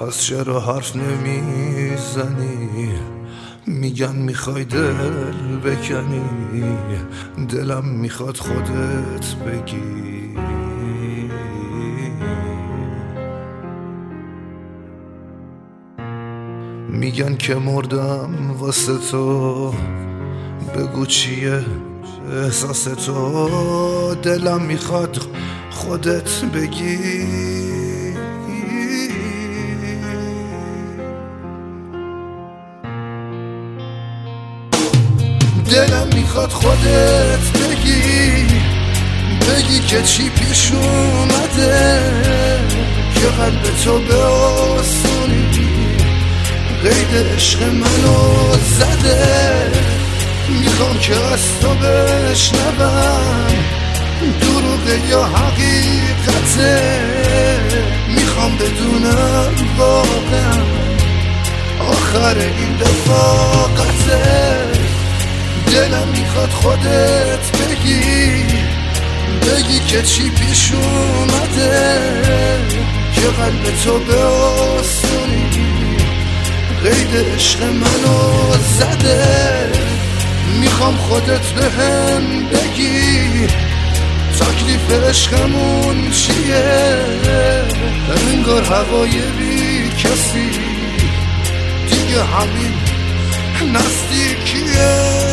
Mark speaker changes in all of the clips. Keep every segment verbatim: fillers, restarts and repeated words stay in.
Speaker 1: پس چرا حرف نمیزنی؟ میگن میخوای دل بکنی، دلم میخواد خودت بگی. میگن که مردم واسه تو، بگو چیه احساس تو، دلم میخواد خودت بگی. دلم میخواد خودت بگی، بگی که چی پیش اومده که قلب تو به آسونی قید عشق منو زده. میخوام که از تو بشنوم دروغه یا حقیقته، میخوام بدونم واقعا آخر این رفاقته. دلم میخواد خودت بگی، بگی که چی پیش اومده که قلب تو به آسونی قید عشق منو زده. میخوام خودت بهم بگی تکلیف عشقمون چیه، انگار هوای بی کسی دیگه همین نزدیکیه.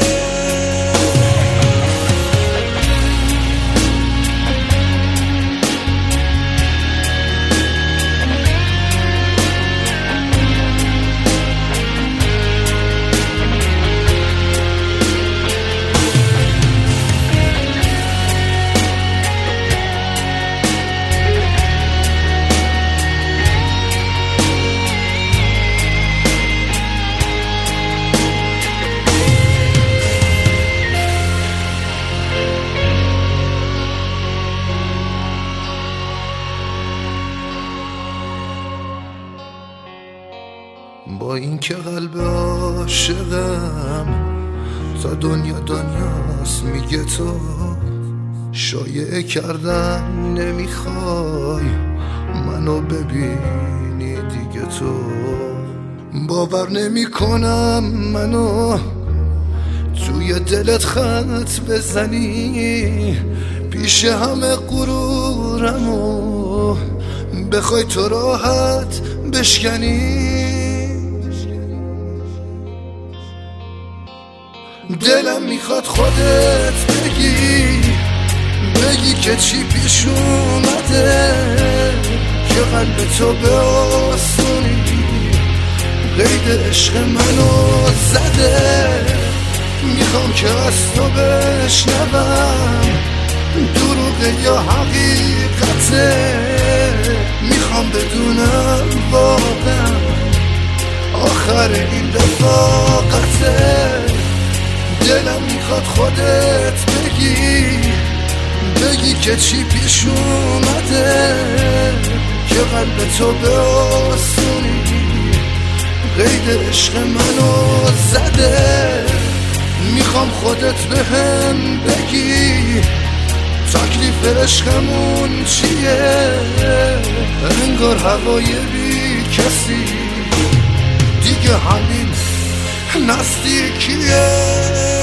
Speaker 1: با این که قلب عاشقم تا دنیا دنیاست، میگه تو شایعه کردن نمیخوای منو ببینی دیگه. تو باور نمی کنم منو توی دلت خط بزنی، پیش همه غرورمو بخوای تو راحت بشکنی. دلم میخواد خودت بگی، بگی که چی پیش اومده که قلب تو به آسونی قید عشق منو زده. میخوام که از تو بشنوم دروغه یا حقیقته، میخوام بدونم واقعا آخر این رفاقته. دلم میخواد خودت بگی، بگی که چی پیش اومده که قلب تو به آسونی قید عشق منو زده. میخوام خودت بهم بگی تکلیف عشقمون چیه، انگار هوای بی کسی دیگه همین نزدیکیه.